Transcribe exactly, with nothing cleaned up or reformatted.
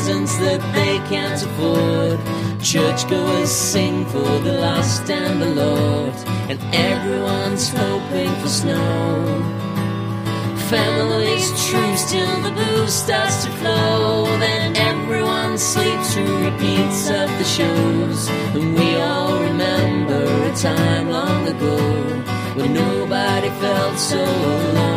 presents that they can't afford. Churchgoers sing for the lost and the Lord, and everyone's hoping for snow. Families truce till the booze starts to flow, then everyone sleeps through repeats of the shows. And we all remember a time long ago when nobody felt so alone.